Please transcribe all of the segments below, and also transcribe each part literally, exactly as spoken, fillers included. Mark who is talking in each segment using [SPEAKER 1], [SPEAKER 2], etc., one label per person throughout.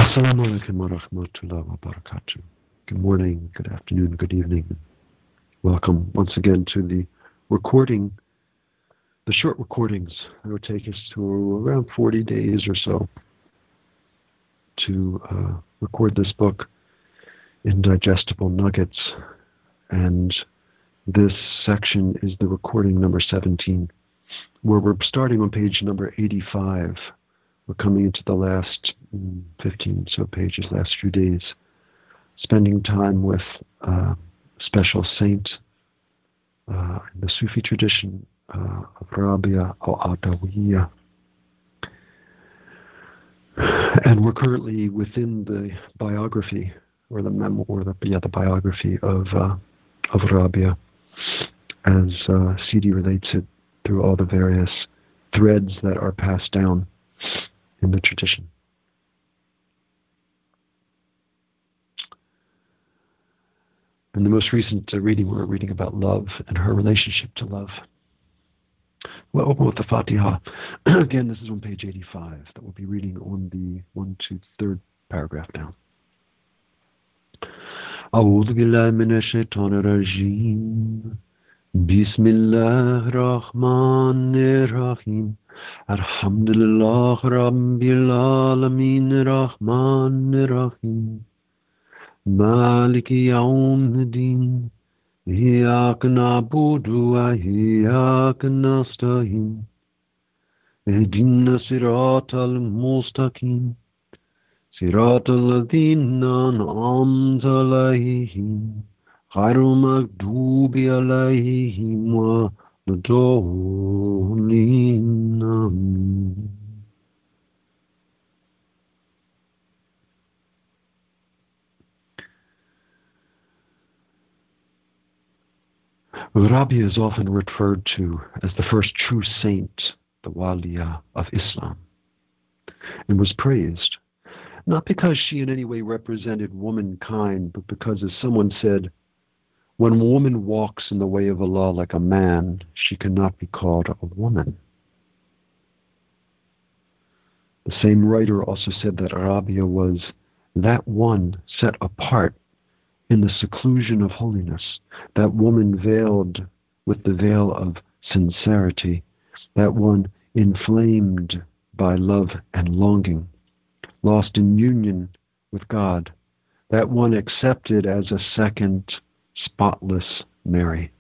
[SPEAKER 1] Assalamu alaikum wa rahmatullahi wa barakatuh. Good morning, good afternoon, good evening. Welcome once again to the recording, the short recordings that will take us to around forty days or so to uh, record this book in digestible nuggets. And this section is the recording number seventeen, where we're starting on page number eighty-five. We're coming into the last fifteen so pages, last few days, spending time with uh, a special saint uh, in the Sufi tradition uh, of Rabia al-Adawiyya. And we're currently within the biography, or the memoir, the, yeah, the biography of, uh, of Rabia, as uh, Sidi relates it through all the various threads that are passed down in the tradition. In the most recent uh, reading, we're reading about love and her relationship to love. We'll open with the Fatiha. Again, this is on page eighty-five that we'll be reading on the one to third paragraph down. أعوذ بالله من الشيطان الرجيم بسم الله الرحمن الرحيم الحمد لله رب العالمين الرحمن الرحيم مالك يوم الدين إياك نعبد وإياك نستعين اهدنا الصراط المستقيم صراط الذين أنعمت عليهم غير المغضوب عليهم ولا الضالين آمين. Rabia is often referred to as the first true saint, the Waliya of Islam, and was praised, not because she in any way represented womankind, but because, as someone said, when a woman walks in the way of Allah like a man, she cannot be called a woman. The same writer also said that Rabia was that one set apart in the seclusion of holiness, that woman veiled with the veil of sincerity, that one inflamed by love and longing, lost in union with God, that one accepted as a second spotless Mary.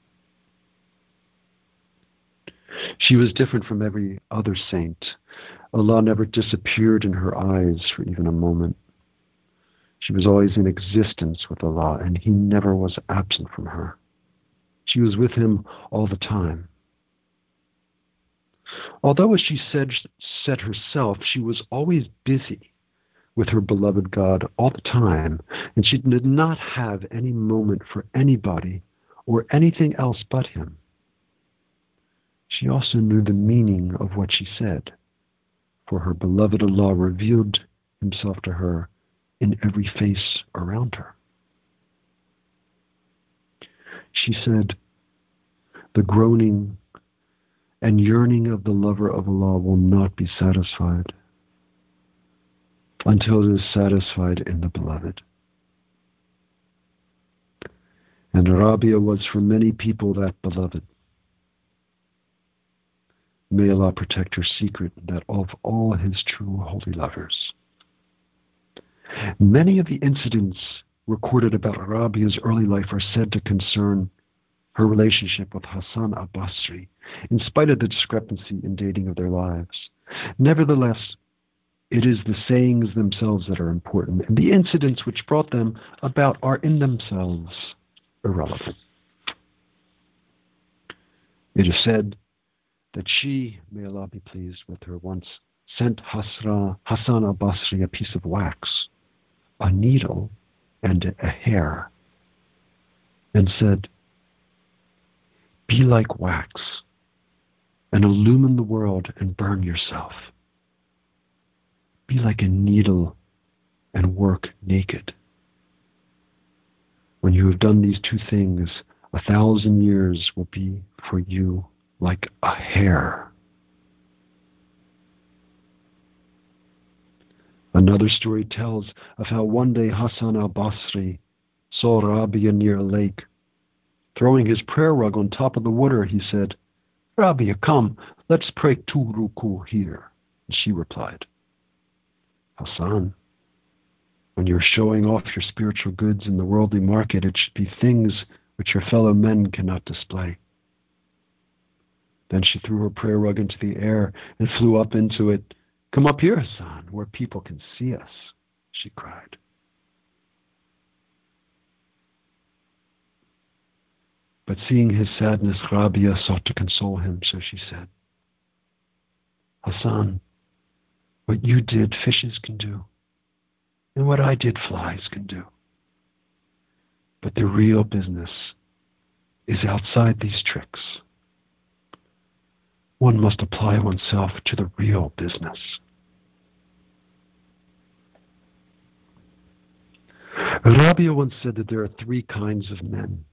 [SPEAKER 1] She was different from every other saint. Allah never disappeared in her eyes for even a moment. She was always in existence with Allah, and He never was absent from her. She was with Him all the time. Although, as she said, said herself, she was always busy with her beloved God all the time, and she did not have any moment for anybody or anything else but Him. She also knew the meaning of what she said, for her beloved Allah revealed Himself to her in every face around her. She said, "The groaning and yearning of the lover of Allah will not be satisfied until it is satisfied in the beloved." And Rabia was for many people that beloved. May Allah protect her secret, that of all His true holy lovers. Many of the incidents recorded about Rabia's early life are said to concern her relationship with Hassan al-Basri, in spite of the discrepancy in dating of their lives. Nevertheless, it is the sayings themselves that are important, and the incidents which brought them about are in themselves irrelevant. It is said that she, may Allah be pleased with her, once sent Hasra, Hassan al-Basri a piece of wax, a needle, and a hair, and said, "Be like wax, and illumine the world and burn yourself. Be like a needle and work naked. When you have done these two things, a thousand years will be for you like a hair." Another story tells of how one day Hassan al-Basri saw Rabia near a lake. Throwing his prayer rug on top of the water, he said, "Rabia, come, let's pray two ruku here." And she replied, "Hassan, when you're showing off your spiritual goods in the worldly market, it should be things which your fellow men cannot display." Then she threw her prayer rug into the air and flew up into it. "Come up here, Hassan, where people can see us," she cried. But seeing his sadness, Rabia sought to console him, so she said, "Hassan, what you did, fishes can do, and what I did, flies can do. But the real business is outside these tricks. One must apply oneself to the real business." Rabia once said that there are three kinds of men.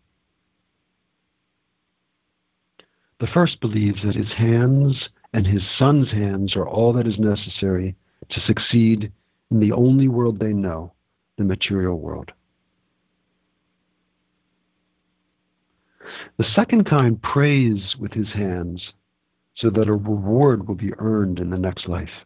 [SPEAKER 1] The first believes that his hands and his son's hands are all that is necessary to succeed in the only world they know, the material world. The second kind prays with his hands so that a reward will be earned in the next life.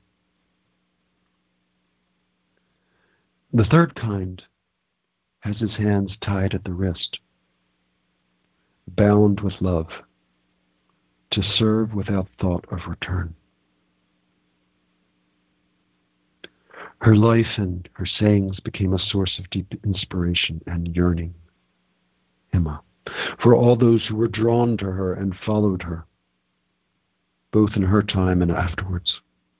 [SPEAKER 1] The third kind has his hands tied at the wrist, bound with love, to serve without thought of return. Her life and her sayings became a source of deep inspiration and yearning, Hima, for all those who were drawn to her and followed her, both in her time and afterwards.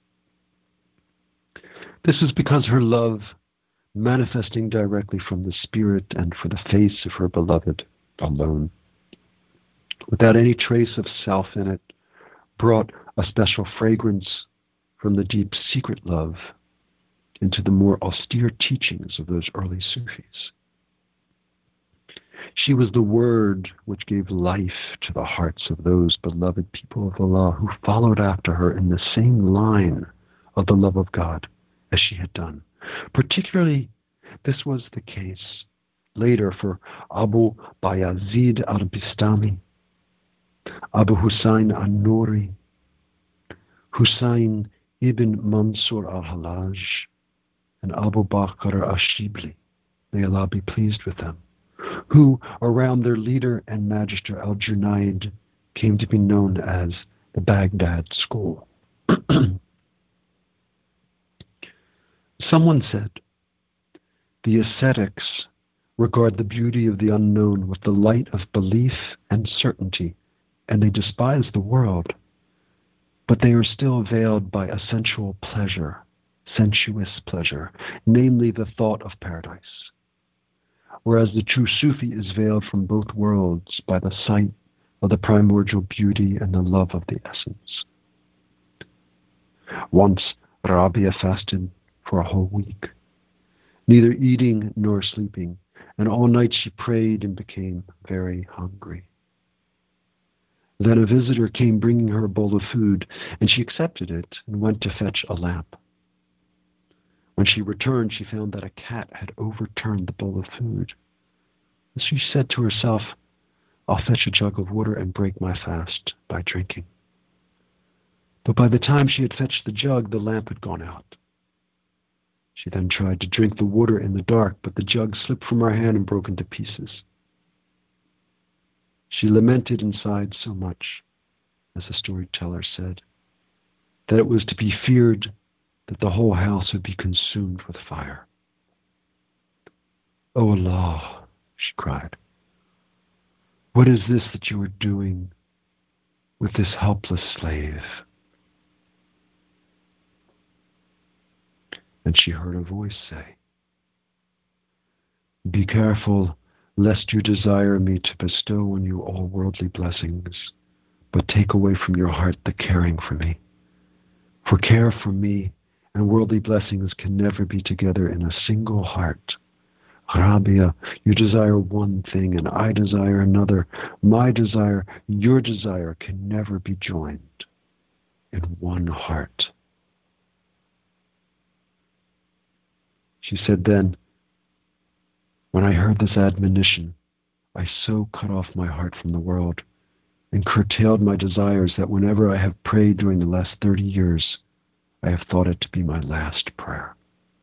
[SPEAKER 1] This is because her love, manifesting directly from the spirit and for the face of her beloved alone, without any trace of self in it, brought a special fragrance from the deep secret love into the more austere teachings of those early Sufis. She was the word which gave life to the hearts of those beloved people of Allah who followed after her in the same line of the love of God as she had done. Particularly, this was the case later for Abu Bayazid al-Bistami, Abu Hussein al-Nuri, Hussein ibn Mansur al-Halaj, and Abu Bakr al-Shibli, may Allah be pleased with them, who, around their leader and magister al-Junaid, came to be known as the Baghdad School. Someone said, "The ascetics regard the beauty of the unknown with the light of belief and certainty, and they despise the world, but they are still veiled by a sensual pleasure, sensuous pleasure, namely the thought of paradise. Whereas the true Sufi is veiled from both worlds by the sight of the primordial beauty and the love of the essence." Once Rabia fasted for a whole week, neither eating nor sleeping, and all night she prayed and became very hungry. Then a visitor came bringing her a bowl of food, and she accepted it and went to fetch a lamp. When she returned, she found that a cat had overturned the bowl of food. She said to herself, "I'll fetch a jug of water and break my fast by drinking." But by the time she had fetched the jug, the lamp had gone out. She then tried to drink the water in the dark, but the jug slipped from her hand and broke into pieces. She lamented and sighed so much, as the storyteller said, that it was to be feared that the whole house would be consumed with fire. "O Allah," she cried, "what is this that you are doing with this helpless slave?" And she heard a voice say, "Be careful lest you desire me to bestow on you all worldly blessings, but take away from your heart the caring for me. For care for me and worldly blessings can never be together in a single heart. Rabia, you desire one thing and I desire another. My desire, your desire can never be joined in one heart." She said then, when I heard this admonition, I so cut off my heart from the world and curtailed my desires that whenever I have prayed during the last thirty years, I have thought it to be my last prayer.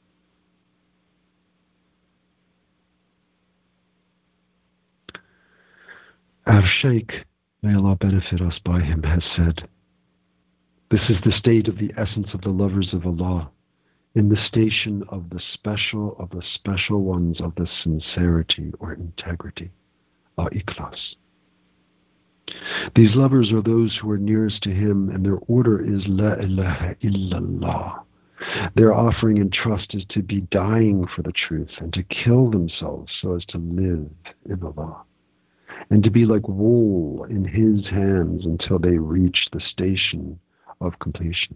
[SPEAKER 1] Our Sheikh, may Allah benefit us by him, has said, this is the state of the essence of the lovers of Allah, in the station of the special of the special ones of the sincerity or integrity, al-ikhlas. These lovers are those who are nearest to him, and their order is La ilaha illallah. Their offering in trust is to be dying for the truth and to kill themselves so as to live in Allah, and to be like wool in his hands until they reach the station of completion.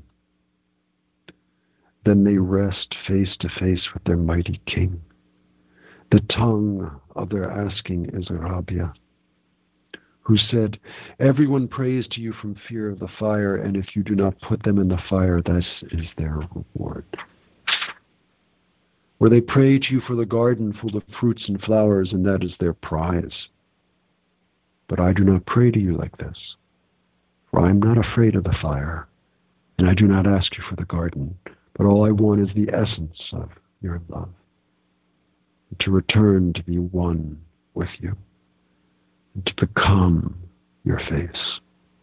[SPEAKER 1] Then they rest face to face with their mighty king. The tongue of their asking is Rabia, who said, everyone prays to you from fear of the fire, and if you do not put them in the fire, this is their reward. Or they pray to you for the garden full of fruits and flowers, and that is their prize. But I do not pray to you like this, for I am not afraid of the fire, and I do not ask you for the garden, but all I want is the essence of your love, and to return to be one with you, and to become your face.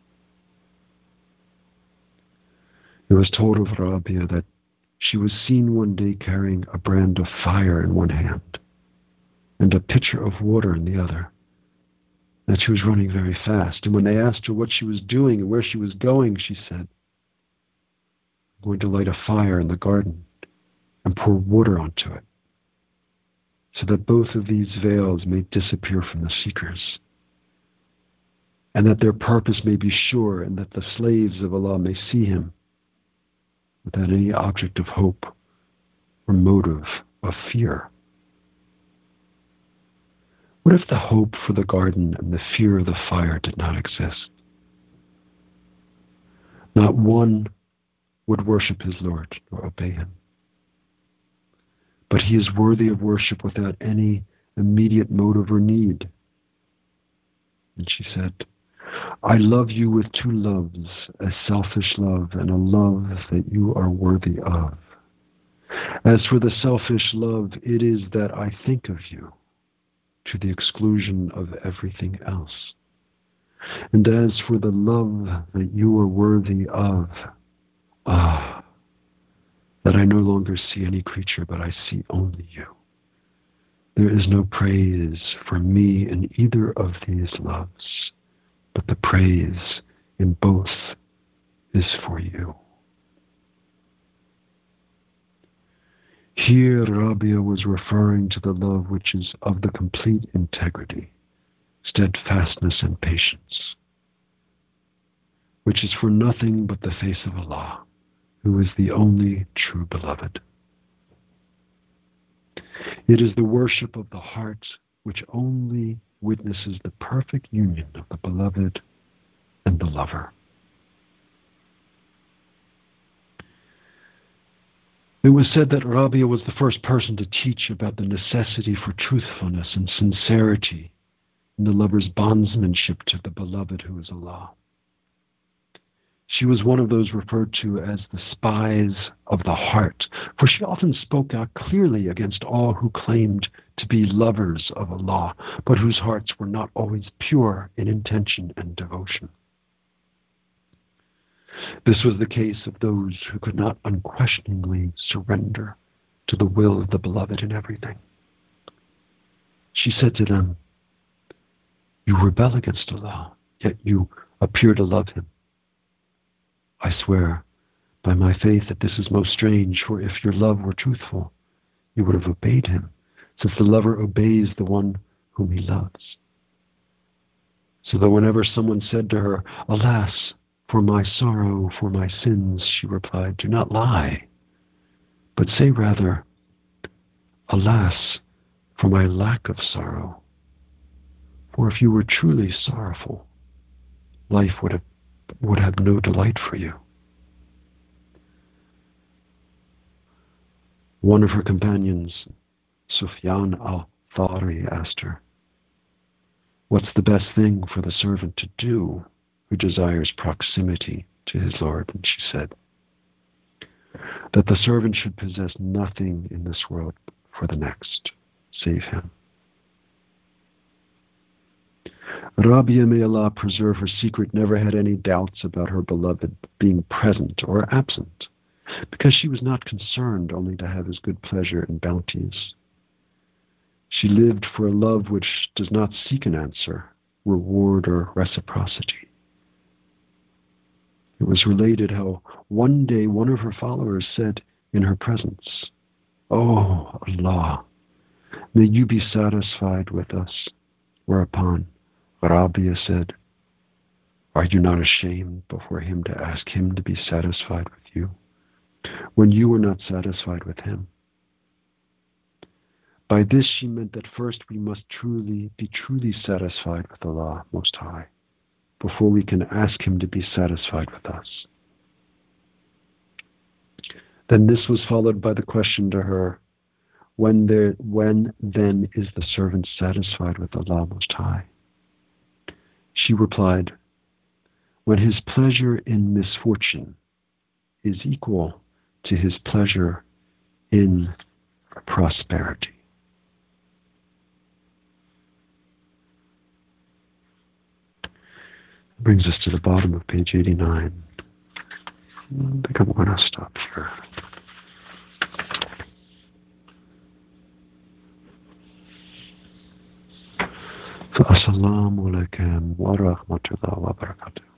[SPEAKER 1] It was told of Rabia that she was seen one day carrying a brand of fire in one hand and a pitcher of water in the other, that she was running very fast. And when they asked her what she was doing and where she was going, she said, I'm going to light a fire in the garden and pour water onto it, so that both of these veils may disappear from the seekers, and that their purpose may be sure, and that the slaves of Allah may see him without any object of hope or motive of fear. What if the hope for the garden and the fear of the fire did not exist? Not one would worship his Lord or obey him. But he is worthy of worship without any immediate motive or need. And she said, I love you with two loves, a selfish love and a love that you are worthy of. As for the selfish love, it is that I think of you to the exclusion of everything else. And as for the love that you are worthy of, ah, that I no longer see any creature, but I see only you. There is no praise for me in either of these loves, but the praise in both is for you. Here Rabia was referring to the love which is of the complete integrity, steadfastness and patience, which is for nothing but the face of Allah, who is the only true beloved. It is the worship of the heart which only witnesses the perfect union of the beloved and the lover. It was said that Rabia was the first person to teach about the necessity for truthfulness and sincerity in the lover's bondsmanship to the beloved who is Allah. She was one of those referred to as the spies of the heart, for she often spoke out clearly against all who claimed to be lovers of Allah, but whose hearts were not always pure in intention and devotion. This was the case of those who could not unquestioningly surrender to the will of the beloved in everything. She said to them, you rebel against Allah, yet you appear to love him. I swear by my faith that this is most strange, for if your love were truthful, you would have obeyed him, since the lover obeys the one whom he loves. So that whenever someone said to her, alas, for my sorrow, for my sins, she replied, do not lie, but say rather, alas, for my lack of sorrow. For if you were truly sorrowful, life would have would have no delight for you. One of her companions, Sufyan al-Thawri, asked her, "What's the best thing for the servant to do who desires proximity to his Lord?" And she said, "That the servant should possess nothing in this world for the next, save him." Rabia, may Allah preserve her secret, never had any doubts about her beloved being present or absent, because she was not concerned only to have his good pleasure and bounties. She lived for a love which does not seek an answer, reward, or reciprocity. It was related how one day one of her followers said in her presence, "Oh Allah, may you be satisfied with us." Whereupon Rabia said, "Are you not ashamed before him to ask him to be satisfied with you, when you were not satisfied with him?" By this she meant that first we must truly be truly satisfied with Allah Most High, before we can ask him to be satisfied with us. Then this was followed by the question to her, when, there, when then is the servant satisfied with Allah Most High? She replied, "When his pleasure in misfortune is equal to his pleasure in prosperity." Brings us to the bottom of page eighty-nine. I think I'm going to stop here. So, assalamu alaikum wa rahmatullahi wa barakatuh.